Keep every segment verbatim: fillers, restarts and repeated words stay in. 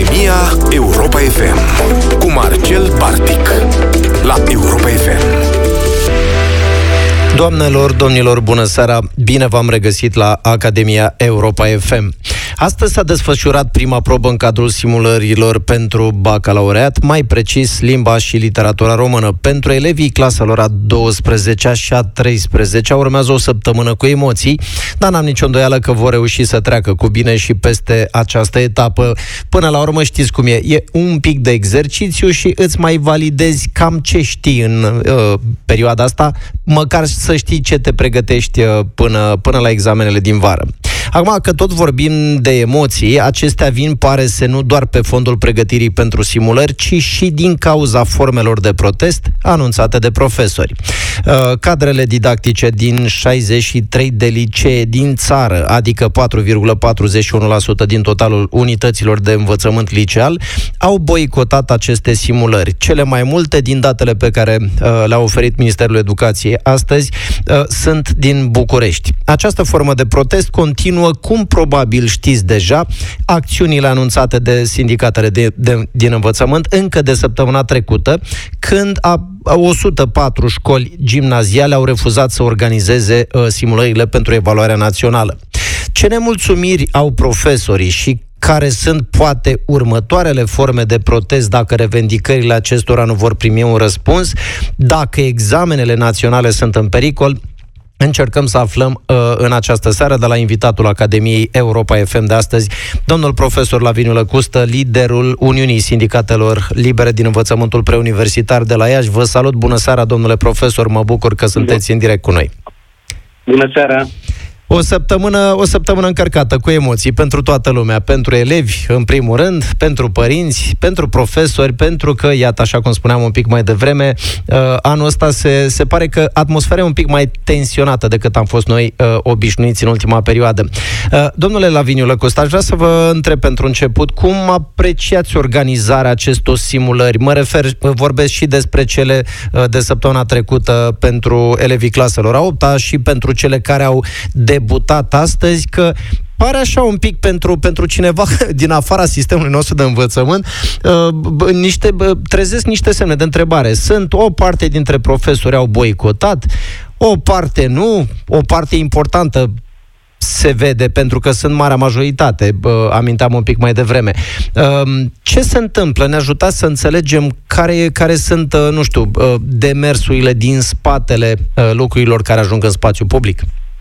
Academia Europa F M cu Marcel Bartic la Europa F M. Doamnelor, domnilor, bună seara! Bine v-am regăsit la Academia Europa F M. Astăzi s-a desfășurat prima probă în cadrul simulărilor pentru bacalaureat, mai precis limba și literatura română. Pentru elevii claselor a douăsprezecea și a treisprezecea urmează o săptămână cu emoții, dar n-am nicio îndoială că vor reuși să treacă cu bine și peste această etapă. Până la urmă știți cum e, e un pic de exercițiu și îți mai validezi cam ce știi în uh, perioada asta, măcar să știi ce te pregătești uh, până, până la examenele din vară. Acum că tot vorbim de emoții, acestea vin, pare să nu doar pe fondul pregătirii pentru simulări, ci și din cauza formelor de protest anunțate de profesori. Cadrele didactice din șaizeci și trei de licee din țară, adică patru virgulă patruzeci și unu la sută din totalul unităților de învățământ liceal, au boicotat aceste simulări. Cele mai multe din datele pe care le-a oferit Ministerul Educației astăzi sunt din București. Această formă de protest continuă, cum probabil știți deja, acțiunile anunțate de sindicatele de, de, din învățământ încă de săptămâna trecută, când a, a o sută patru școli gimnaziale au refuzat să organizeze uh, simulările pentru evaluarea națională. Ce nemulțumiri au profesorii și care sunt poate următoarele forme de protest dacă revendicările acestora nu vor primi un răspuns, dacă examenele naționale sunt în pericol? Încercăm să aflăm uh, în această seară de la invitatul Academiei Europa F M de astăzi, domnul profesor Laviniu Lăcustă, liderul Uniunii Sindicatelor Libere din Învățământul Preuniversitar de la Iași. Vă salut, bună seara, domnule profesor, mă bucur că sunteți în direct cu noi. Bună seara! O săptămână, o săptămână încărcată cu emoții pentru toată lumea, pentru elevi, în primul rând, pentru părinți, pentru profesori, pentru că, iată, așa cum spuneam un pic mai devreme, uh, anul ăsta se, se pare că atmosfera e un pic mai tensionată decât am fost noi uh, obișnuiți în ultima perioadă. Uh, domnule Laviniu Lăcustă, aș vrea să vă întreb pentru început, cum apreciați organizarea acestor simulări? Mă refer, vorbesc și despre cele uh, de săptămâna trecută pentru elevii claselor a opta și pentru cele care au debutat astăzi, că pare așa un pic pentru, pentru cineva din afara sistemului nostru de învățământ, uh, niște, trezesc niște semne de întrebare. Sunt o parte dintre profesori au boicotat, o parte nu, o parte importantă se vede, pentru că sunt marea majoritate, uh, aminteam un pic mai devreme. Uh, ce se întâmplă? Ne ajutați să înțelegem care, care sunt, uh, nu știu, uh, demersurile din spatele uh, lucrurilor care ajung în spațiu public?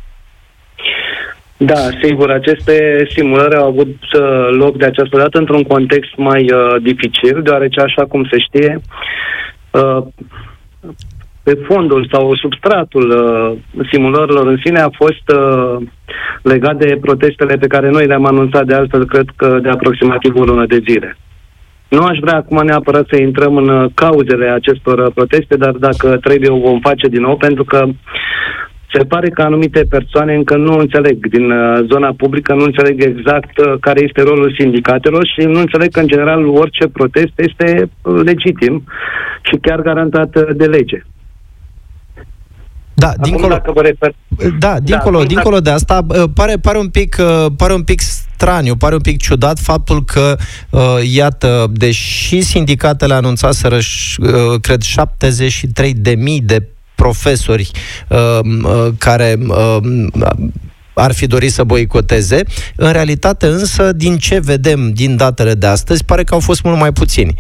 Da, sigur, aceste simulări au avut uh, loc de această dată într-un context mai uh, dificil, deoarece, așa cum se știe, uh, pe fondul sau substratul uh, simulărilor în sine a fost uh, legat de protestele pe care noi le-am anunțat, de altfel, cred că de aproximativ o lună de zile. Nu aș vrea acum neapărat să intrăm în cauzele acestor proteste, dar dacă trebuie o vom face din nou, pentru că se pare că anumite persoane încă nu înțeleg din uh, zona publică, nu înțeleg exact uh, care este rolul sindicatelor și nu înțeleg că, în general, orice protest este uh, legitim și chiar garantat uh, de lege. Da, Acum, dincolo, dacă vă refer... da, dincolo, da, dincolo de asta, pare, pare, un pic, pare un pic straniu, pare un pic ciudat faptul că, uh, iată, deși sindicatele anunțaseră, uh, cred, șaptezeci și trei de mii de profesori uh, uh, care uh, ar fi dorit să boicoteze, în realitate însă, din ce vedem din datele de astăzi, pare că au fost mult mai puțini.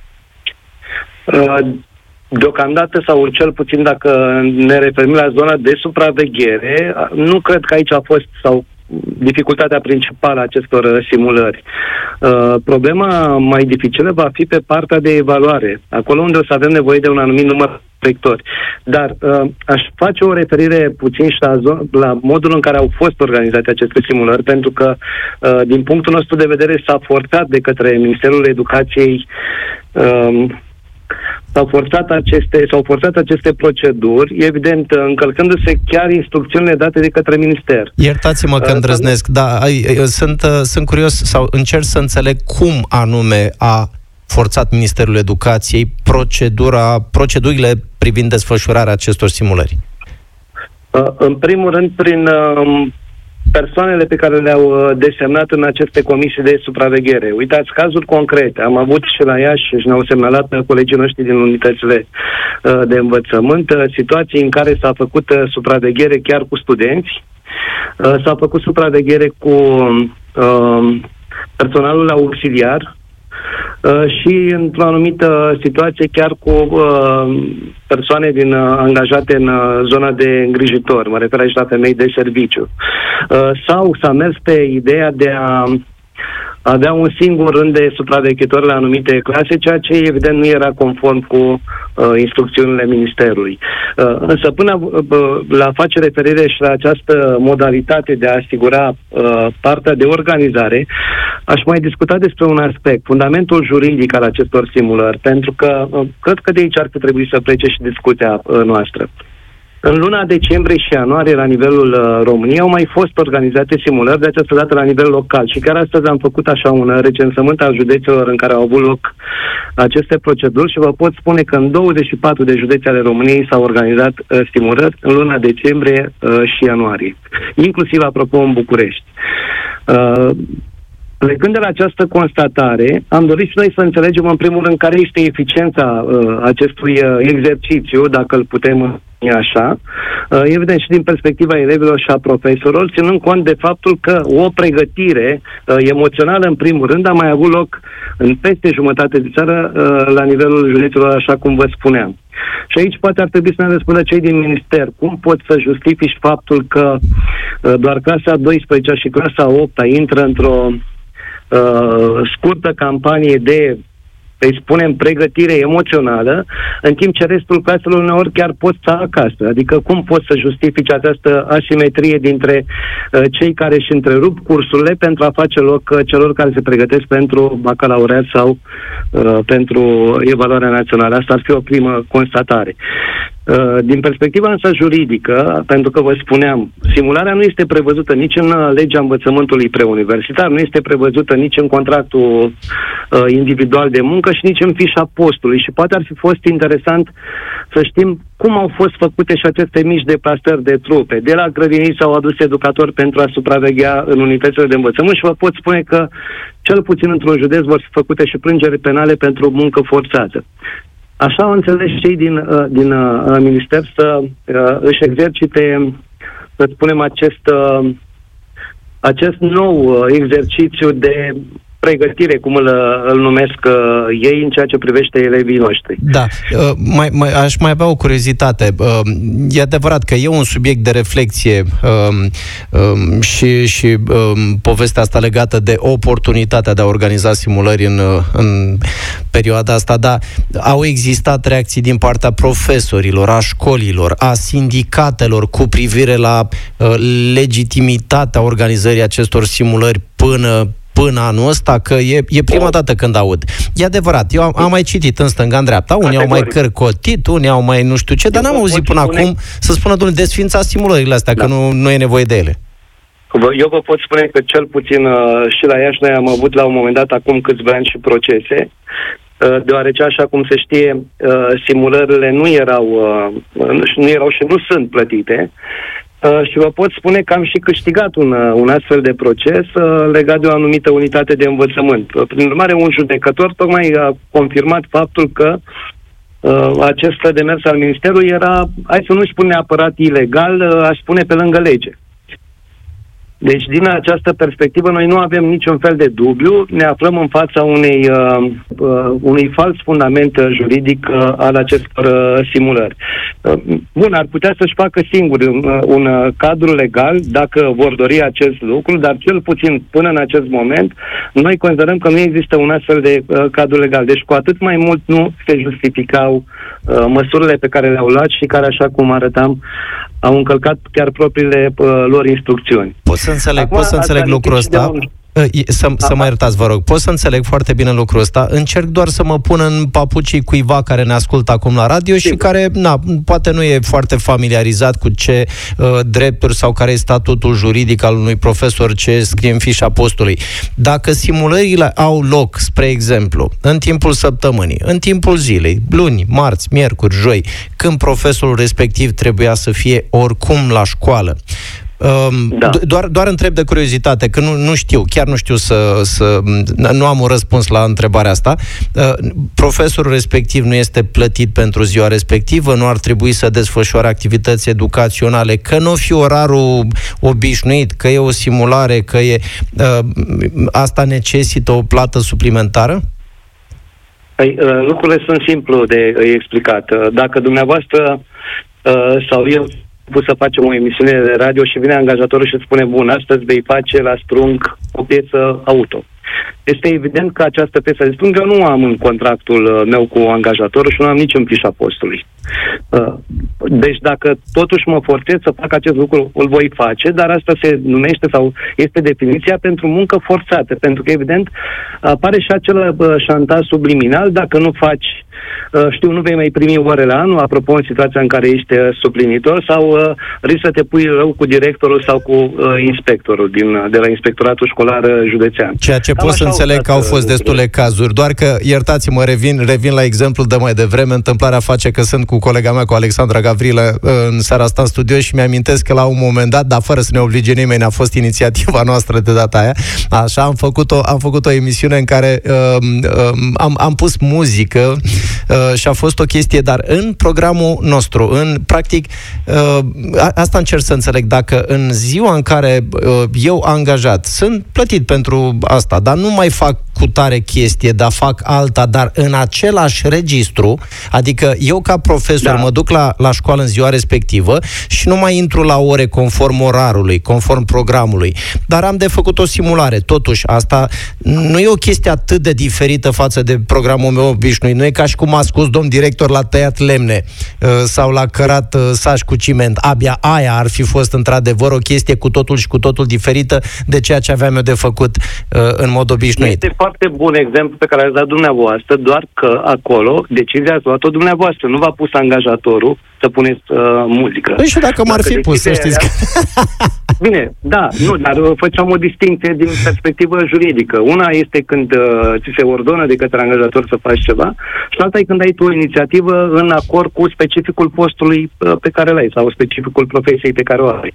Uh, deocamdată, sau cel puțin dacă ne referim la zona de supraveghere, nu cred că aici a fost, sau dificultatea principală a acestor simulări. Uh, problema mai dificilă va fi pe partea de evaluare, acolo unde o să avem nevoie de un anumit număr de lectori. Dar uh, aș face o referire puțin și la, la modul în care au fost organizate aceste simulări, pentru că, uh, din punctul nostru de vedere, s-a forțat de către Ministerul Educației uh, S-au forțat aceste, s-au forțat aceste proceduri, evident, încălcându-se chiar instrucțiunile date de către minister. Iertați-mă că îndrăznesc, da, sunt, sunt curios sau încerc să înțeleg cum anume a forțat Ministerul Educației procedura, procedurile privind desfășurarea acestor simulări. În primul rând, prin persoanele pe care le-au desemnat în aceste comisii de supraveghere. Uitați, cazuri concrete. Am avut și la Iași și ne-au semnalat colegii noștri din unitățile de învățământ situații în care s-a făcut supraveghere chiar cu studenți, s-a făcut supraveghere cu personalul auxiliar, Uh, și într-o anumită situație chiar cu uh, persoane din, uh, angajate în uh, zona de îngrijitor, mă refer aici la femei de serviciu. Uh, sau s-a mers pe ideea de a avea un singur rând de supraveghetori la anumite clase, ceea ce evident nu era conform cu uh, instrucțiunile Ministerului. Uh, însă până uh, la face referire și la această modalitate de a asigura uh, partea de organizare, aș mai discuta despre un aspect, fundamentul juridic al acestor simulări, pentru că uh, cred că de aici ar trebui să plece și discuția uh, noastră. În luna decembrie și ianuarie, la nivelul uh, României, au mai fost organizate simulări, de această dată la nivel local. Și chiar astăzi am făcut așa un recensământ al județelor în care au avut loc aceste proceduri și vă pot spune că în douăzeci și patru de județe ale României s-au organizat uh, simulări în luna decembrie uh, și ianuarie. Inclusiv, apropo, în București. Uh, Plecând de la această constatare, am dorit și noi să înțelegem în primul rând care este eficiența uh, acestui uh, exercițiu, dacă îl putem numi așa, uh, evident și din perspectiva elevilor și a profesorilor, ținând cont de faptul că o pregătire uh, emoțională în primul rând a mai avut loc în peste jumătate de țară uh, la nivelul județelor, așa cum vă spuneam. Și aici poate ar trebui să ne răspundă cei din minister. Cum poți să justifici faptul că uh, doar clasa a douăsprezecea și clasa a opta intră într-o Uh, scurtă campanie de, îi spunem, pregătire emoțională, în timp ce restul claselor uneori chiar pot sta acasă. Adică cum poți să justifici această asimetrie dintre uh, cei care își întrerup cursurile pentru a face loc uh, celor care se pregătesc pentru bacalaureat sau uh, pentru evaluarea națională? Asta ar fi o primă constatare. Uh, din perspectiva însă juridică, pentru că vă spuneam, simularea nu este prevăzută nici în legea învățământului preuniversitar, nu este prevăzută nici în contractul uh, individual de muncă și nici în fișa postului. Și poate ar fi fost interesant să știm cum au fost făcute și aceste mici deplasări de trupe. De la grădiniți s-au adus educatori pentru a supraveghea în unitățile de învățământ și vă pot spune că cel puțin într-un județ vor fi făcute și plângeri penale pentru muncă forțată. Așa au înțeles cei din, uh, din uh, minister să uh, își exercite, să spunem, acest, uh, acest nou uh, exercițiu de pregătire, cum îl, îl numesc uh, ei, în ceea ce privește elevii noștri. Da, uh, mai, mai, aș mai avea o curiozitate. Uh, e adevărat că e un subiect de reflexie uh, uh, și, și uh, povestea asta legată de oportunitatea de a organiza simulări în, în perioada asta, dar au existat reacții din partea profesorilor, a școlilor, a sindicatelor cu privire la uh, legitimitatea organizării acestor simulări până până anul ăsta, că e, e prima dată când aud. E adevărat, eu am, am mai citit în stânga-în-dreapta, unii Categoric. au mai cărcotit, unii au mai nu știu ce, dar eu n-am auzit până spune... acum să spună, domnule, desfințați simulările astea, da. că nu, nu e nevoie de ele. Eu vă pot spune că cel puțin uh, și la Iași noi am avut la un moment dat, acum câțiva ani, și procese, uh, deoarece, așa cum se știe, uh, simulările nu erau, uh, nu erau și nu sunt plătite. Uh, și vă pot spune că am și câștigat un, uh, un astfel de proces uh, legat de o anumită unitate de învățământ. Uh, prin urmare, un judecător tocmai a confirmat faptul că uh, acest demers al Ministerului era, hai să nu spun neapărat ilegal, uh, aș spune pe lângă lege. Deci, din această perspectivă, noi nu avem niciun fel de dubiu, ne aflăm în fața unei, uh, uh, unui fals fundament juridic uh, al acestor uh, simulări. Uh, bun, ar putea să-și facă singur un, un uh, cadru legal, dacă vor dori acest lucru, dar cel puțin până în acest moment, noi considerăm că nu există un astfel de uh, cadru legal. Deci, cu atât mai mult nu se justificau uh, măsurile pe care le-au luat și care, așa cum arătam, au încălcat chiar propriile uh, lor instrucțiuni. Pot să înțeleg, Acum, pot să înțeleg lucrul ăsta. Un... Să, să mă iertați, vă rog. Pot să înțeleg foarte bine lucrul ăsta. Încerc doar să mă pun în papucii cuiva care ne ascultă acum la radio și Sim. care, na, poate nu e foarte familiarizat cu ce uh, drepturi sau care e statutul juridic al unui profesor, ce scrie în fișa postului. Dacă simulările au loc, spre exemplu, în timpul săptămânii, în timpul zilei, luni, marți, miercuri, joi, când profesorul respectiv trebuia să fie oricum la școală, Da. Doar, doar întreb de curiozitate, că nu, nu știu, chiar nu știu să, să... Nu am un răspuns la întrebarea asta. Profesorul respectiv nu este plătit pentru ziua respectivă, nu ar trebui să desfășoare activități educaționale, că nu fi orarul obișnuit, că e o simulare, că e... Asta necesită o plată suplimentară? Păi, lucrurile sunt simplu de explicat. Dacă dumneavoastră sau eu pus să facem o emisiune de radio și vine angajatorul și spune, bun, astăzi vei face la Strung o piesă auto. Este evident că această piesă de Strung eu nu am în contractul meu cu angajatorul și nu am nici în fișa postului. Deci dacă totuși mă forțez să fac acest lucru, îl voi face, dar asta se numește sau este definiția pentru muncă forțată, pentru că evident apare și acel șantaj subliminal, dacă nu faci, știu, nu vei mai primi ore la anul, apropo în situația în care ești suplinitor, sau uh, risc să te pui rău cu directorul sau cu uh, inspectorul din, de la Inspectoratul Școlar Județean. Ceea ce pot să înțeleg că au fost destule cazuri, doar că, iertați-mă, revin, revin la exemplul de mai devreme, întâmplarea face că sunt cu colega mea, cu Alexandra Gavrilă, în seara asta în studio și mi-amintesc că la un moment dat, dar fără să ne oblige nimeni, a fost inițiativa noastră de data aia, așa, am făcut o, am făcut o emisiune în care uh, uh, am, am pus muzică uh, și a fost o chestie, dar în programul nostru, în practic, uh, asta încerc să înțeleg, dacă în ziua în care uh, eu angajat, sunt plătit pentru asta, dar nu mai fac cu tare chestie, dar fac alta, dar în același registru, adică eu ca profesor da. mă duc la, la școală în ziua respectivă și nu mai intru la ore conform orarului, conform programului, dar am de făcut o simulare. Totuși, asta nu e o chestie atât de diferită față de programul meu obișnuit. Nu e ca și cum a scos domn director la tăiat lemne uh, sau la cărat uh, saci cu ciment. Abia aia ar fi fost într-adevăr o chestie cu totul și cu totul diferită de ceea ce aveam eu de făcut uh, în mod obișnuit. Este foarte bun exemplu pe care l-ați dat dumneavoastră, doar că acolo decizia ați luat-o dumneavoastră. Nu v-a pus angajatorul să puneți uh, muzică. Păi și dacă m-ar fi pus, să știți că... Bine, da, nu, dar făceam o distincție din perspectivă juridică. Una este când uh, ți se ordonă de către angajator să faci ceva și alta e când ai tu o inițiativă în acord cu specificul postului uh, pe care l-ai sau specificul profesiei pe care o ai.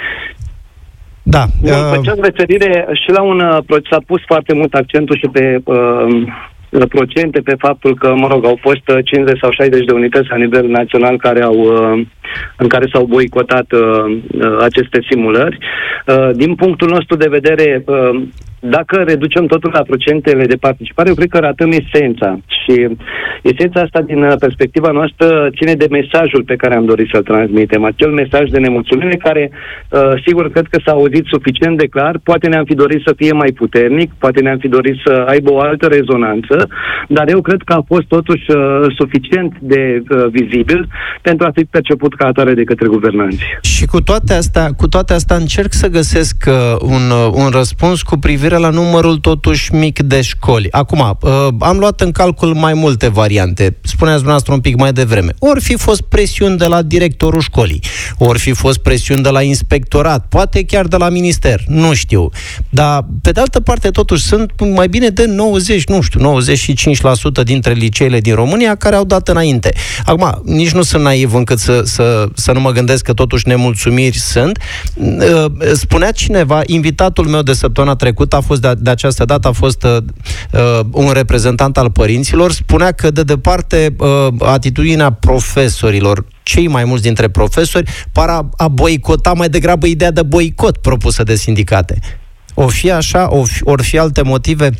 Da. Uh... Făceam referire și la un... Uh, s-a pus foarte mult accentul și pe... Uh, procente pe faptul că, mă rog, au fost cincizeci sau șaizeci de unități la nivel național care au, în care s-au boicotat aceste simulări. Din punctul nostru de vedere, dacă reducem totul la procentele de participare, eu cred că ratăm esența. Și esența asta, din perspectiva noastră, ține de mesajul pe care am dorit să-l transmitem. Acel mesaj de nemulțumire care, sigur, cred că s-a auzit suficient de clar. Poate ne-am fi dorit să fie mai puternic, poate ne-am fi dorit să aibă o altă rezonanță, dar eu cred că a fost totuși suficient de vizibil pentru a fi perceput ca atare de către guvernanți. Și cu toate astea, cu toate astea încerc să găsesc un, un răspuns cu privire la numărul totuși mic de școli. Acum, am luat în calcul mai multe variante. Spuneați dumneavoastră un pic mai devreme. Ori fi fost presiuni de la directorul școlii, ori fi fost presiuni de la inspectorat, poate chiar de la minister, nu știu. Dar, pe de altă parte, totuși, sunt mai bine de nouăzeci, nu știu, nouăzeci și cinci la sută dintre liceele din România care au dat înainte. Acum, nici nu sunt naiv încât să, să, să nu mă gândesc că totuși nemulțumiri sunt. Spunea cineva, invitatul meu de săptămâna trecută a fost de, de această dată, a fost uh, un reprezentant al părinților, spunea că de departe uh, atitudinea profesorilor, cei mai mulți dintre profesori, par a, a boicota mai degrabă ideea de boicot propusă de sindicate. O fi așa, o fi, or fi alte motive?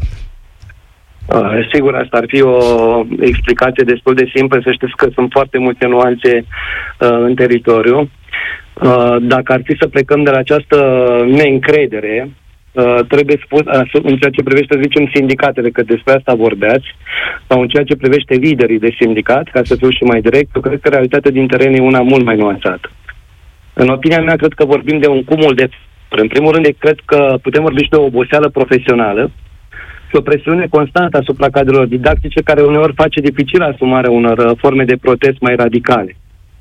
Uh, sigur, asta ar fi o explicație destul de simplă, să știți că sunt foarte multe nuanțe uh, în teritoriu. Uh, dacă ar fi să plecăm de la această neîncredere, Uh, trebuie spus, uh, în ceea ce privește, să zicem, sindicatele, că despre asta vorbeați, sau în ceea ce privește liderii de sindicat, ca să fiu și mai direct, eu cred că realitatea din teren e una mult mai nuanțată. În opinia mea, cred că vorbim de un cumul de... În primul rând, cred că putem vorbi și de o oboseală profesională și o presiune constantă asupra cadrelor didactice, care uneori face dificil asumarea unor forme de protest mai radicale.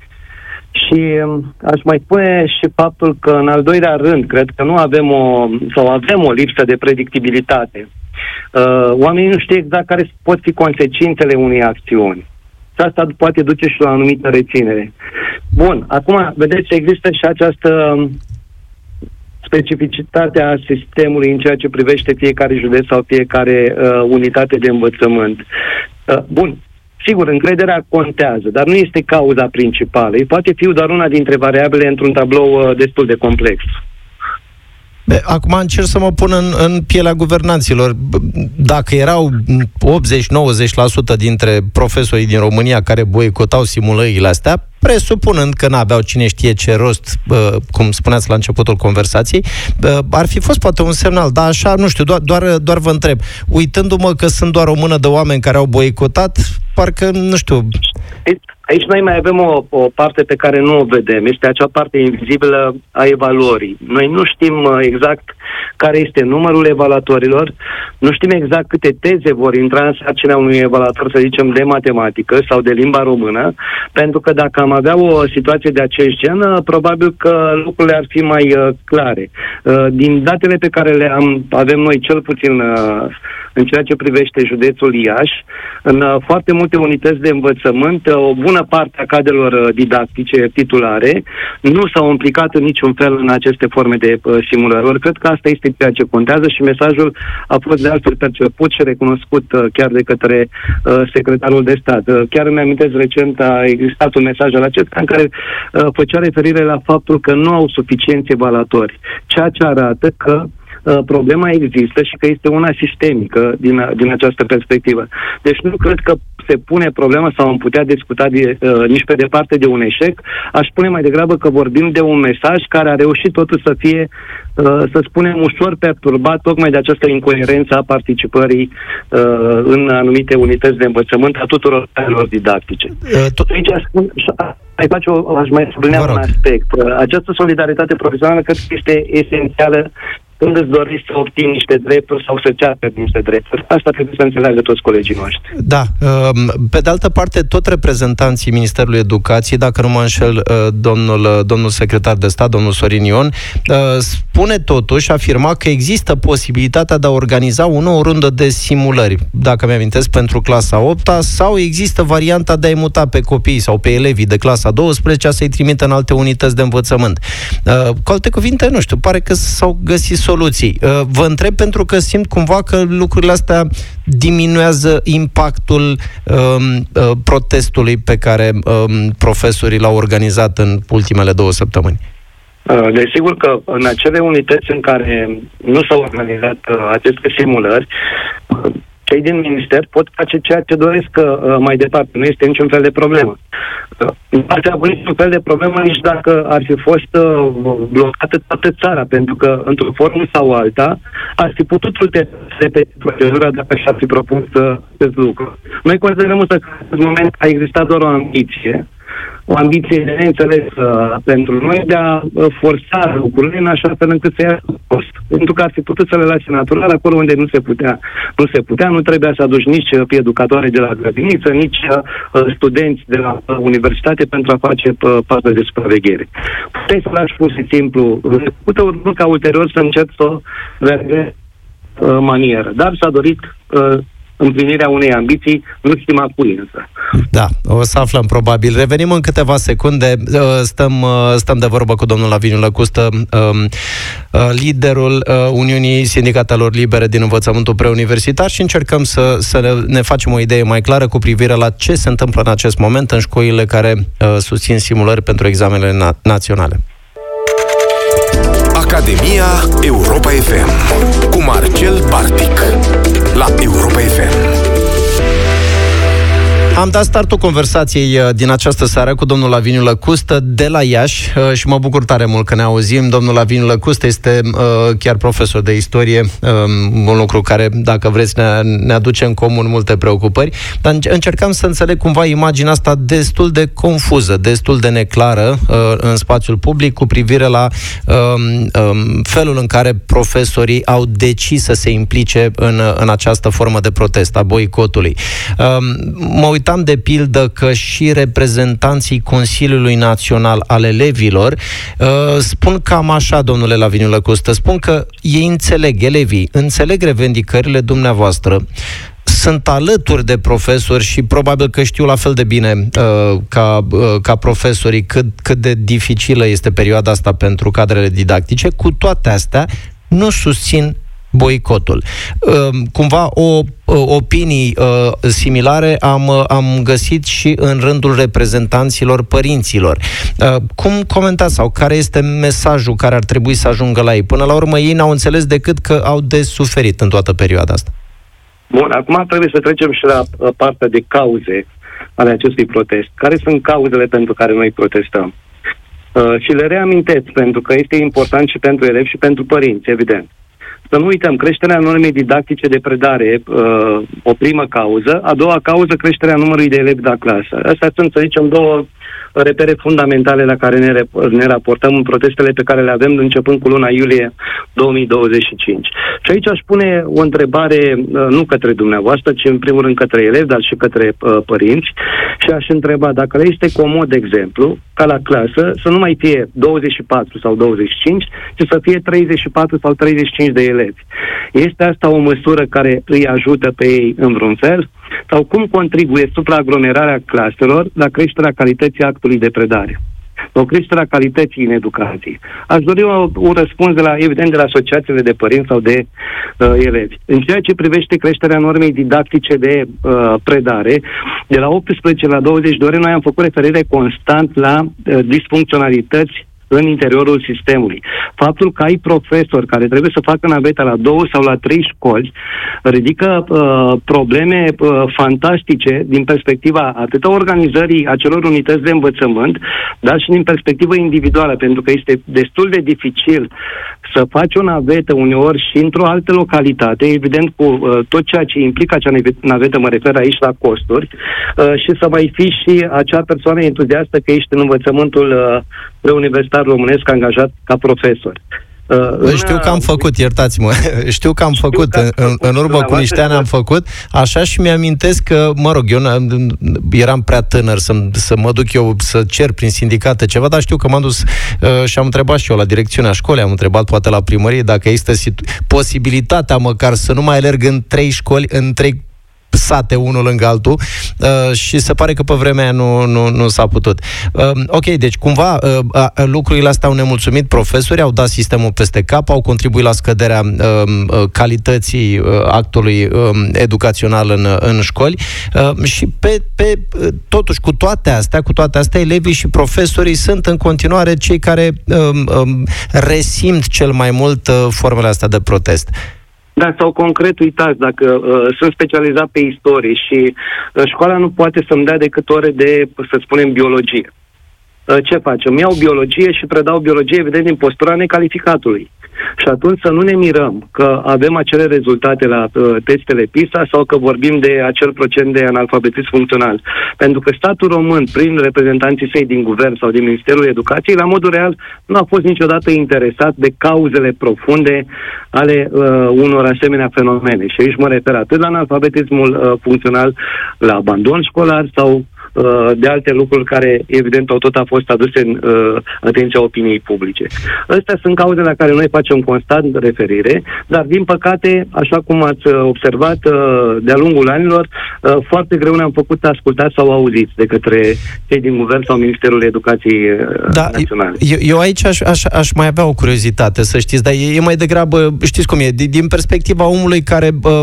Și aș mai spune și faptul că, în al doilea rând, cred că nu avem o, sau avem o lipsă de predictibilitate. Uh, oamenii nu știu exact care pot fi consecințele unei acțiuni. Și asta poate duce și la o anumită reținere. Bun, acum, vedeți, există și această specificitatea sistemului în ceea ce privește fiecare județ sau fiecare uh, unitate de învățământ. Uh, bun, sigur, încrederea contează, dar nu este cauza principală. Poate fi doar una dintre variabile într-un tablou uh, destul de complex. Acum încerc să mă pun în, în pielea guvernanților. Dacă erau optzeci-nouăzeci la sută dintre profesorii din România care boicotau simulările astea, presupunând că n-aveau cine știe ce rost, cum spuneați la începutul conversației, ar fi fost poate un semnal, dar așa, nu știu, doar, doar, doar vă întreb. Uitându-mă că sunt doar o mână de oameni care au boicotat, parcă, nu știu... Aici noi mai avem o, o parte pe care nu o vedem. Este acea parte invizibilă a evaluării. Noi nu știm exact care este numărul evaluatorilor, nu știm exact câte teze vor intra în sarcina unui evaluator, să zicem, de matematică sau de limba română, pentru că dacă am avea o situație de acest gen, probabil că lucrurile ar fi mai uh, clare. Uh, din datele pe care le am, avem noi, cel puțin uh, în ceea ce privește județul Iași, în uh, foarte multe unități de învățământ, uh, o bună parte a cadrelor uh, didactice titulare nu s-au implicat în niciun fel în aceste forme de uh, simulări. Or, cred că asta este ceea ce contează și mesajul a fost de altfel perceput și recunoscut uh, chiar de către uh, secretarul de stat. Uh, chiar îmi amintesc, recent a existat un mesaj al acesta în care uh, făcea referire la faptul că nu au suficienți evaluatori, ceea ce arată că uh, problema există și că este una sistemică din, din această perspectivă. Deci nu cred că se pune problema sau am putea discuta de, uh, nici pe departe de un eșec. Aș spune mai degrabă că vorbim de un mesaj care a reușit totuși să fie, uh, să spunem, ușor perturbat tocmai de această incoerență a participării uh, în anumite unități de învățământ a tuturor cadrelor didactice. Uh, tot... Aici aș, spun, aș, face o, aș mai sublinea un aspect. Uh, această solidaritate profesională cred că este esențială când îți dorești să obții niște drepturi sau să-ți aperi niște drepturi. Asta trebuie să înțeleagă toți colegii noștri. Da. Pe de altă parte, tot reprezentanții Ministerului Educației, dacă nu mă înșel, domnul, domnul secretar de stat, domnul Sorin Ion, spune totuși, afirma că există posibilitatea de a organiza o nouă rundă de simulări, dacă mi-amintesc, pentru clasa a opta, sau există varianta de a-i muta pe copii sau pe elevii de clasa a douăsprezecea să-i trimită în alte unități de învățământ. Cu alte cuvinte, nu știu, pare că s-au găsit soluții. Vă întreb pentru că simt cumva că lucrurile astea diminuează impactul um, protestului pe care um, profesorii l-au organizat în ultimele două săptămâni. Desigur că în acele unități în care nu s-au organizat aceste simulări, cei din minister pot face ceea ce doresc uh, mai departe. Nu este niciun fel de problemă. Uh, nu ar fi avut niciun fel de problemă nici dacă ar fi fost uh, blocată toată țara, pentru că, într-o formă sau alta, ar fi putut repete procedura dacă și-ar fi propus uh, acest lucru. Noi considerăm însă că în acest moment a existat doar o ambiție, o ambiție de neînțeles uh, pentru noi de a uh, forța lucrurile în așa fel încât să ia cost. Pentru că ar fi putut să le lase natural acolo unde nu se putea. Nu se putea, nu trebuia să aduci nici uh, educatoare de la grădiniță, nici uh, studenți de la uh, universitate pentru a face uh, parte de supraveghere. Puteai să lași pur și simplu, putea urmă ca ulterior să încep să o uh, manieră. Dar s-a dorit uh, împlinirea unei ambiții, nu știm a cui însă. Da, o să aflăm probabil. Revenim în câteva secunde. Stăm, stăm de vorbă cu domnul Laviniu Lăcustă, liderul Uniunii Sindicatelor Libere din învățământul preuniversitar, și încercăm să, să ne facem o idee mai clară cu privire la ce se întâmplă în acest moment în școlile care susțin simulări pentru examenele na- naționale. Academia Europa F M cu Marcel Bartic la Europa F M. Am dat startul conversației din această seară cu domnul Laviniu Lăcustă de la Iași și mă bucur tare mult că ne auzim. Domnul Laviniu Lăcustă este uh, chiar profesor de istorie, uh, un lucru care, dacă vreți, ne, ne aduce în comun multe preocupări, dar încercam să înțeleg cumva imaginea asta destul de confuză, destul de neclară uh, în spațiul public cu privire la uh, uh, felul în care profesorii au decis să se implice în, în această formă de protest a boicotului. Uh, mă uit Am de pildă că și reprezentanții Consiliului Național al Elevilor uh, spun cam așa, domnule Laviniu Lăcustă, spun că ei înțeleg, elevii, înțeleg revendicările dumneavoastră, sunt alături de profesori și probabil că știu la fel de bine uh, ca, uh, ca profesorii cât, cât de dificilă este perioada asta pentru cadrele didactice. Cu toate astea, nu susțin boicotul. Cumva o opinii similare am, am găsit și în rândul reprezentanților părinților. Cum comentați sau care este mesajul care ar trebui să ajungă la ei? Până la urmă ei n-au înțeles decât că au de suferit în toată perioada asta. Bun, acum trebuie să trecem și la partea de cauze ale acestui protest. Care sunt cauzele pentru care noi protestăm? Uh, și le reamintesc, pentru că este important și pentru elevi și pentru părinți, evident. Să nu uităm, creșterea normei didactice de predare, uh, o primă cauză, a doua cauză, creșterea numărului de elevi la clasă. Astea sunt, să zicem, două repere fundamentale la care ne, rep- ne raportăm în protestele pe care le avem începând cu luna iulie două mii douăzeci și cinci. Și aici aș pune o întrebare uh, nu către dumneavoastră, ci în primul rând către elevi, dar și către uh, părinți, și aș întreba dacă le este comod, de exemplu, ca la clasă să nu mai fie douăzeci și patru sau douăzeci și cinci, ci să fie treizeci și patru sau treizeci și cinci de elevi. Este asta o măsură care îi ajută pe ei în vreun fel? Sau cum contribuie supraaglomerarea claselor la creșterea calității actului de predare? O creșterea calității în educație. Aș dori o, un răspuns de la, evident, de la asociațiile de părinți sau de uh, elevi. În ceea ce privește creșterea normei didactice de uh, predare, de la optsprezece la douăzeci de ore, noi am făcut referire constant la uh, disfuncționalități în interiorul sistemului. Faptul că ai profesori care trebuie să facă naveta la două sau la trei școli ridică uh, probleme uh, fantastice din perspectiva atât a organizării acelor unități de învățământ, dar și din perspectivă individuală, pentru că este destul de dificil să faci o navetă uneori și într-o altă localitate, evident cu uh, tot ceea ce implică acea navetă, mă refer aici la costuri, uh, și să mai fii și acea persoană entuziastă că ești în învățământul uh, preuniversitar românesc angajat ca profesor. Uh, știu că am făcut, iertați-mă, știu că am știu făcut, că în, în urmă cu niște ani am făcut, așa, și mi-amintesc că, mă rog, eu eram prea tânăr să, să mă duc eu să cer prin sindicate ceva, dar știu că m-am dus uh, și am întrebat și eu la direcțiunea școlii, am întrebat poate la primărie dacă există situ- posibilitatea măcar să nu mai alerg în trei școli, în trei sate unul lângă altul, uh, și se pare că pe vremea aia nu, nu, nu s-a putut. Uh, ok, deci cumva uh, uh, lucrurile astea au nemulțumit profesorii, au dat sistemul peste cap, au contribuit la scăderea uh, uh, calității uh, actului uh, educațional în, în școli uh, și pe, pe uh, totuși cu toate astea, cu toate astea, elevii și profesorii sunt în continuare cei care uh, uh, resimt cel mai mult uh, formele astea de protest. Da, sau concret, uitați, dacă uh, sunt specializat pe istorie și uh, școala nu poate să-mi dea decât ore de, să spunem, biologie. Uh, ce facem? Iau biologie și predau biologie, evident, din postura necalificatului. Și atunci să nu ne mirăm că avem acele rezultate la uh, testele PISA sau că vorbim de acel procent de analfabetism funcțional. Pentru că statul român, prin reprezentanții săi din guvern sau din Ministerul Educației, la modul real, nu a fost niciodată interesat de cauzele profunde ale uh, unor asemenea fenomene. Și aici mă refer atât la analfabetismul uh, funcțional, la abandon școlar sau de alte lucruri care, evident, au tot a fost aduse în uh, atenția opiniei publice. Astea sunt cauze la care noi facem constant referire, dar, din păcate, așa cum ați observat, uh, de-a lungul anilor, uh, foarte greu ne-am făcut ascultați sau auziți de către cei din Guvern sau Ministerul Educației uh, da, Naționale. Eu, eu aici aș, aș, aș mai avea o curiozitate, să știți, dar e, e mai degrabă, știți cum e, din, din perspectiva omului care uh,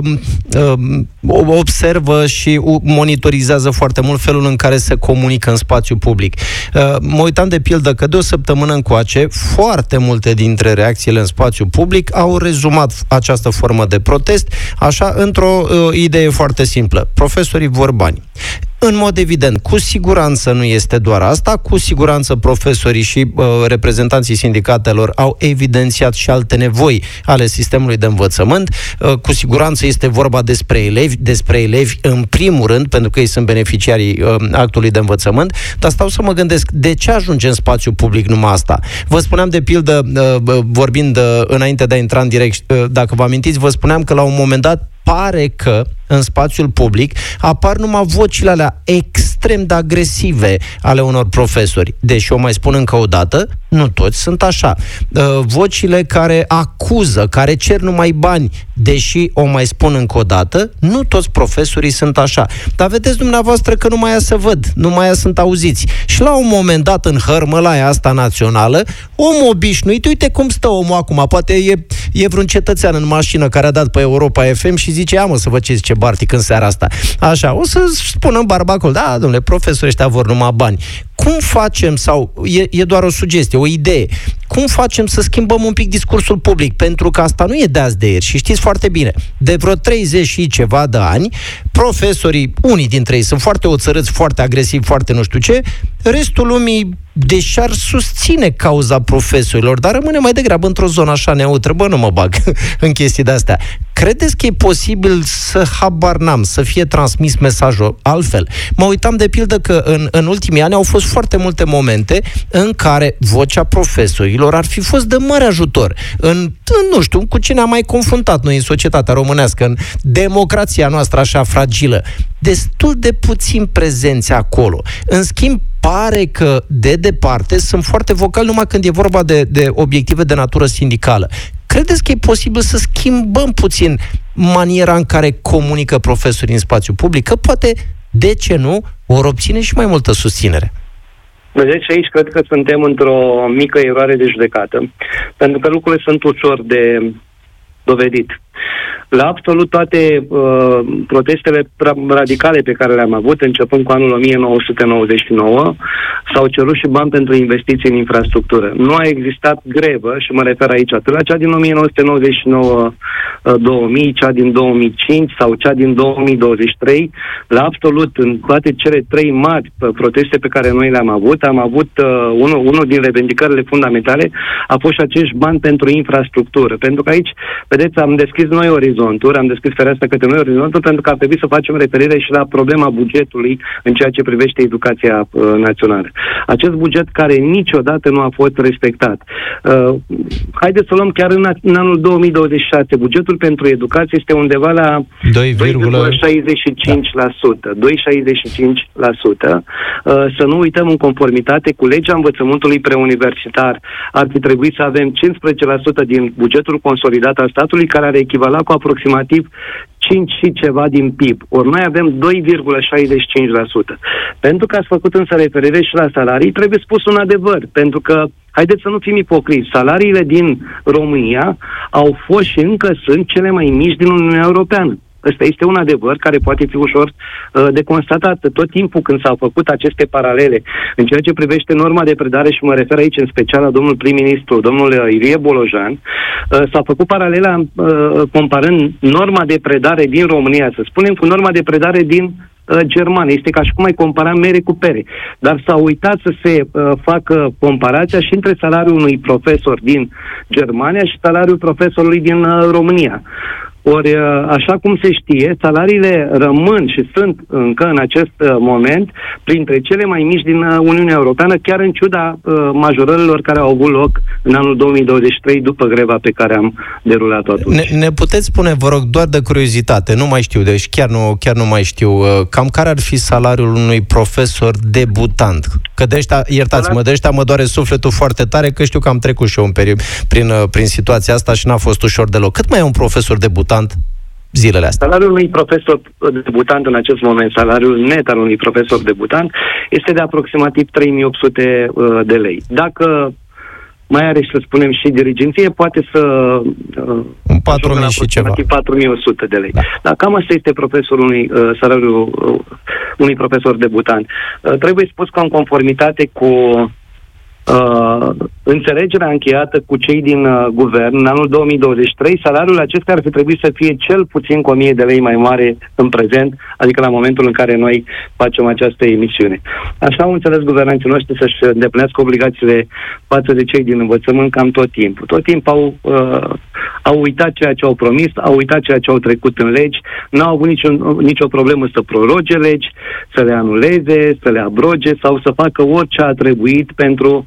uh, observă și monitorizează foarte mult felul în care se comunică în spațiu public. Mă uitam de pildă că de o săptămână încoace, foarte multe dintre reacțiile în spațiu public au rezumat această formă de protest, așa, într-o uh, idee foarte simplă. Profesorii vor bani. În mod evident, cu siguranță nu este doar asta, cu siguranță profesorii și uh, reprezentanții sindicatelor au evidențiat și alte nevoi ale sistemului de învățământ, uh, cu siguranță este vorba despre elevi, despre elevi în primul rând, pentru că ei sunt beneficiarii uh, actului de învățământ, dar stau să mă gândesc, de ce ajunge în spațiu public numai asta? Vă spuneam de pildă, uh, vorbind uh, înainte de a intra în direct, uh, dacă vă amintiți, vă spuneam că la un moment dat pare că în spațiul public, apar numai vocile alea extrem de agresive ale unor profesori. Deși, o mai spun încă o dată, nu toți sunt așa. Vocile care acuză, care cer numai bani, deși, o mai spun încă o dată, nu toți profesorii sunt așa. Dar vedeți dumneavoastră că numai aia să văd, numai aia sunt auziți. Și la un moment dat, în hărmălaia asta națională, omul obișnuit, uite cum stă omul acum, poate e, e vreun cetățean în mașină care a dat pe Europa F M și zice, ia mă să văd ce zice Bartic în seara asta. Așa, o să spună în barbacol, da, domnule, profesorii ăștia vor numai bani. Cum facem, sau e, e doar o sugestie, o idee, cum facem să schimbăm un pic discursul public? Pentru că asta nu e de azi de ieri și știți foarte bine, de vreo treizeci și ceva de ani, profesorii, unii dintre ei sunt foarte oțărâți, foarte agresivi, foarte nu știu ce, restul lumii, deși ar susține cauza profesorilor, dar rămâne mai degrabă într-o zonă așa neutră, bă, nu mă bag în chestii de-astea. Credeți că e posibil să, habar n-am, să fie transmis mesajul altfel? Mă uitam de pildă că în, în ultimii ani au fost foarte multe momente în care vocea profesorilor ar fi fost de mare ajutor. În, în nu știu, cu ce ne-am mai confruntat noi în societatea românească, în democrația noastră așa fragilă. Destul de puțin prezenți acolo. În schimb, pare că, de departe, sunt foarte vocali numai când e vorba de, de obiective de natură sindicală. Credeți că e posibil să schimbăm puțin maniera în care comunică profesorii în spațiu public? Că poate, de ce nu, vor obține și mai multă susținere. Vedeți, aici cred că suntem într-o mică eroare de judecată, pentru că lucrurile sunt ușor de dovedit. La absolut toate uh, protestele radicale pe care le-am avut, începând cu anul o mie nouă sute nouăzeci și nouă, s-au cerut și bani pentru investiții în infrastructură. Nu a existat grevă, și mă refer aici atât la cea din o mie nouă sute nouăzeci și nouă două mii, cea din două mii cinci sau cea din două mii douăzeci și trei. La absolut, în toate cele trei mari proteste pe care noi le-am avut, am avut uh, unul, unul din revendicările fundamentale a fost și acești bani pentru infrastructură. Pentru că aici, vedeți, am deschis noi orizonturi, am deschis fereastra către noi orizonturi, pentru că ar trebui să facem referire și la problema bugetului în ceea ce privește educația uh, națională. Acest buget care niciodată nu a fost respectat. Uh, haideți să luăm chiar în, în anul două mii douăzeci și șase. Bugetul pentru educație este undeva la doi virgulă șaizeci și cinci la sută. doi virgulă șaizeci și cinci la sută. Uh, să nu uităm, în conformitate cu legea învățământului preuniversitar, ar fi trebuit să avem cincisprezece la sută din bugetul consolidat al statului, care ar echivala cu aproximativ cinci și ceva din P I B. Ori noi avem doi virgulă șaizeci și cinci la sută. Pentru că ați făcut însă referire și la salarii, trebuie spus un adevăr, pentru că haideți să nu fim ipocriți. Salariile din România au fost și încă sunt cele mai mici din Uniunea Europeană. Ăsta este un adevăr care poate fi ușor uh, de constatat. Tot timpul când s-au făcut aceste paralele în ceea ce privește norma de predare, și mă refer aici în special la domnul prim-ministru, domnul uh, Ilie Bolojan, uh, s-a făcut paralela uh, comparând norma de predare din România, să spunem, cu norma de predare din uh, Germania. Este ca și cum ai compara mere cu pere. Dar s-a uitat să se uh, facă comparația și între salariul unui profesor din Germania și salariul profesorului din uh, România. Ori, așa cum se știe, salariile rămân și sunt încă în acest moment printre cele mai mici din Uniunea Europeană, chiar în ciuda majorărilor care au avut loc în anul două mii douăzeci și trei după greva pe care am derulat-o atunci. Ne, ne puteți spune, vă rog, doar de curiozitate, nu mai știu, deci chiar nu, chiar nu mai știu, cam care ar fi salariul unui profesor debutant? Că de ăștia, iertați-mă, de ăștia mă doare sufletul foarte tare, că știu că am trecut și eu un period prin, prin situația asta și n-a fost ușor deloc. Cât mai e un profesor debutant zilele astea? Salariul unui profesor debutant în acest moment, salariul net al unui profesor debutant, este de aproximativ trei mii opt sute de lei. Dacă mai are și, să spunem, și dirigenție, poate să uh, patru mii și ceva. patru mii o sute de lei. Da. Dar cam asta este profesorul unui, uh, salariul uh, unui profesor debutant. Uh, trebuie spus că în conformitate cu Uh, înțelegerea încheiată cu cei din uh, guvern în anul două mii douăzeci și trei, salariul acesta ar fi trebuit să fie cel puțin cu o mie de lei mai mare în prezent, adică la momentul în care noi facem această emisiune. Așa au înțeles guvernanții noștri să-și îndeplinească obligațiile față de cei din învățământ cam tot timpul. Tot timpul au, uh, au uitat ceea ce au promis, au uitat ceea ce au trecut în legi, n-au avut nicio, nicio problemă să proroge legi, să le anuleze, să le abroge sau să facă orice a trebuit pentru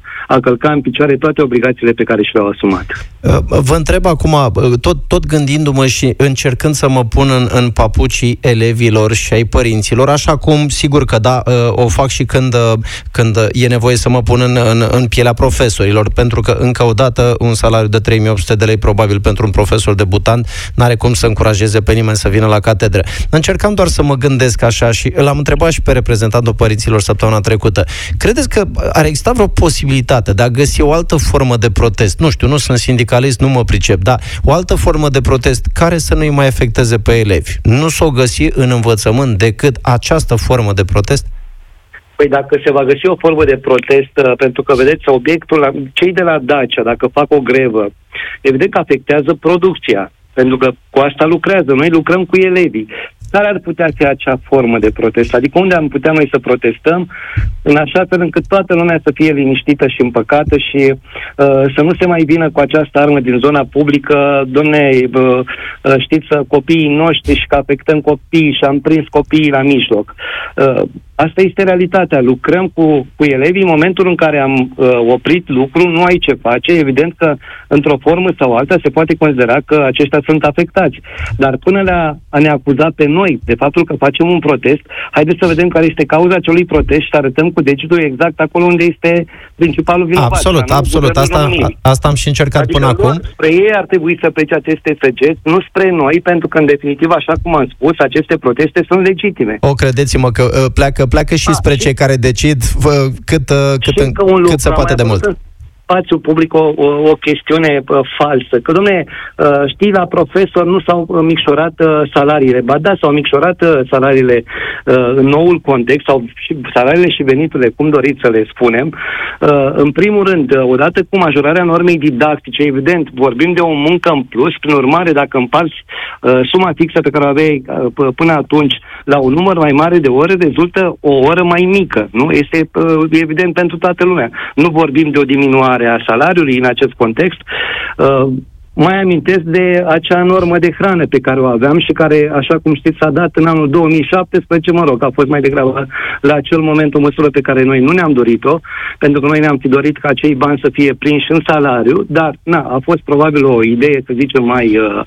a călca în picioare toate obligațiile pe care și le-au asumat. Vă întreb acum, tot, tot gândindu-mă și încercând să mă pun în, în papucii elevilor și ai părinților, așa cum, sigur că da, o fac și când, când e nevoie să mă pun în, în, în pielea profesorilor, pentru că, încă o dată, un salariu de trei mii opt sute de lei, probabil pentru un profesor debutant, n-are cum să încurajeze pe nimeni să vină la catedră. Încercam doar să mă gândesc așa și l-am întrebat și pe reprezentantul părinților săptămâna trecută. Credeți că ar exista vreo posibilitate de a găsi o altă formă de protest? Nu știu, nu sunt sindicalist, nu mă pricep, dar o altă formă de protest care să nu-i mai afecteze pe elevi. Nu s-o găsi în învățământ decât această formă de protest? Păi dacă se va găsi o formă de protest, pentru că, vedeți, obiectul, cei de la Dacia, dacă fac o grevă, evident că afectează producția, pentru că cu asta lucrează. Noi lucrăm cu elevii. Care ar putea fi acea formă de protest? Adică unde am putea noi să protestăm în așa fel încât toată lumea să fie liniștită și împăcată și uh, să nu se mai vină cu această armă din zona publică, dom'le, uh, știți, copiii noștri și că afectăm copiii și am prins copiii la mijloc. Uh, asta este realitatea. Lucrăm cu, cu elevii. În momentul în care am uh, oprit lucru, nu ai ce face. Evident că într-o formă sau alta se poate considera că aceștia sunt afectați. Dar până la a ne acuza pe noi de faptul că facem un protest, haideți să vedem care este cauza acelui protest și să arătăm cu degetul exact acolo unde este principalul vinovat. Absolut, absolut. Asta, asta am și încercat adică până acum. Spre ei ar trebui să plece aceste săgeți, nu spre noi, pentru că, în definitiv, așa cum am spus, aceste proteste sunt legitime. O, credeți-mă că uh, pleacă, pleacă și A, spre și... cei care decid uh, cât, uh, cât, în, cât se poate de mult. Spațiu public o, o, o chestiune uh, falsă. Că, dom'le, uh, știi, la profesor nu s-au uh, micșorat uh, salariile. Ba da, s-au micșorat uh, salariile uh, în noul context, sau și salariile și veniturile, cum doriți să le spunem. Uh, în primul rând, uh, odată cu majorarea normei didactice, evident, vorbim de o muncă în plus, prin urmare, dacă împarți uh, suma fixă pe care o aveai uh, până atunci la un număr mai mare de ore, rezultă o oră mai mică. Nu? Este uh, evident pentru toată lumea. Nu vorbim de o diminuare a salariului în acest context. Uh, mai amintesc de acea normă de hrană pe care o aveam și care, așa cum știți, s-a dat în anul două mii șaptesprezece, mă rog, a fost mai degrabă la acel moment o măsură pe care noi nu ne-am dorit-o, pentru că noi ne-am fi dorit ca acei bani să fie prinși în salariu, dar, na, a fost probabil o idee, să zicem, mai... Uh,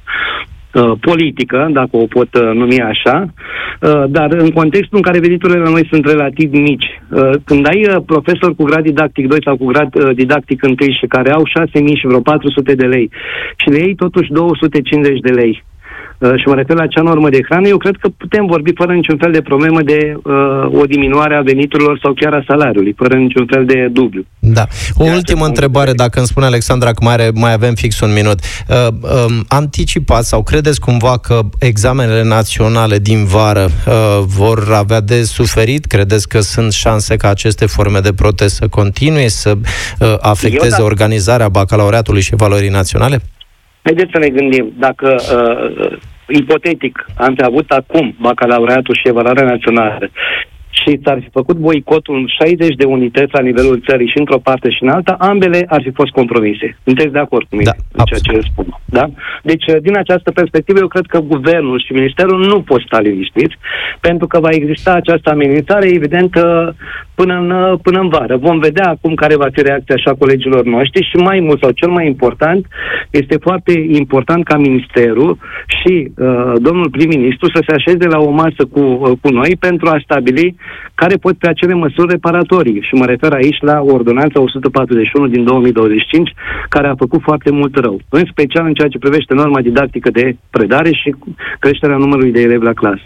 politică, dacă o pot uh, numi așa, uh, dar în contextul în care veniturile la noi sunt relativ mici. Uh, când ai uh, profesor cu grad didactic doi sau cu grad uh, didactic unu și care au șase mii și vreo patru sute de lei și le iei totuși două sute cincizeci de lei, și mă refer la acea normă de hrană, eu cred că putem vorbi fără niciun fel de problemă de uh, o diminuare a veniturilor sau chiar a salariului, fără niciun fel de dubiu. Da. O de ultimă întrebare, de... dacă îmi spune Alexandra că mai, are, mai avem fix un minut. Uh, um, anticipați sau credeți cumva că examenele naționale din vară uh, vor avea de suferit? Credeți că sunt șanse ca aceste forme de protest să continue, să uh, afecteze eu, da. organizarea bacalaureatului și evaluării naționale? Haideți să ne gândim, dacă uh, ipotetic am fi avut acum bacalaureatul și evaluarea națională și s-ar fi făcut boicotul în șaizeci de unități la nivelul țării și într-o parte și în alta, ambele ar fi fost compromise. Sunteți de acord cu mine da, în ceea ce spun. Da? Deci, din această perspectivă, eu cred că guvernul și ministerul nu pot sta liniștiți, pentru că va exista această amenințare, evident, până în, până în vară. Vom vedea acum care va fi reacția așa colegilor noștri și mai mult, sau cel mai important, este foarte important ca ministerul și uh, domnul prim-ministru să se așeze la o masă cu, uh, cu noi pentru a stabili care pot fi acele măsuri reparatorii. Și mă refer aici la ordonanța o sută patruzeci și unu din două mii douăzeci și cinci, care a făcut foarte mult rău, în special în ceea ce privește norma didactică de predare și creșterea numărului de elevi la clasă.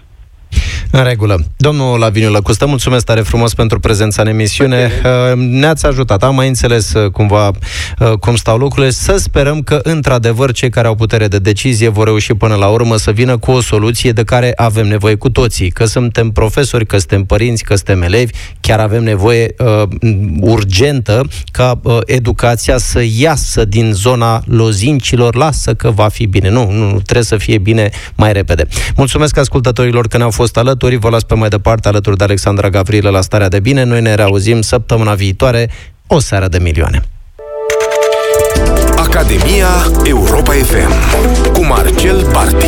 În regulă. Domnul Laviniu Lăcustă, mulțumesc tare frumos pentru prezența în emisiune. Ne-ați ajutat, am mai înțeles cumva cum stau lucrurile. Să sperăm că, într-adevăr, cei care au putere de decizie vor reuși până la urmă să vină cu o soluție de care avem nevoie cu toții. Că suntem profesori, că suntem părinți, că suntem elevi, chiar avem nevoie uh, urgentă ca uh, educația să iasă din zona lozincilor. Lasă că va fi bine. Nu, nu, trebuie să fie bine mai repede. Mulțumesc ascultătorilor că ne-au fost alături. Vă las pe mai departe alături de Alexandra Gavrilă la Starea de Bine. Noi ne reauzim săptămâna viitoare. O seară de milioane. Academia Europa F M cu Marcel Bartic.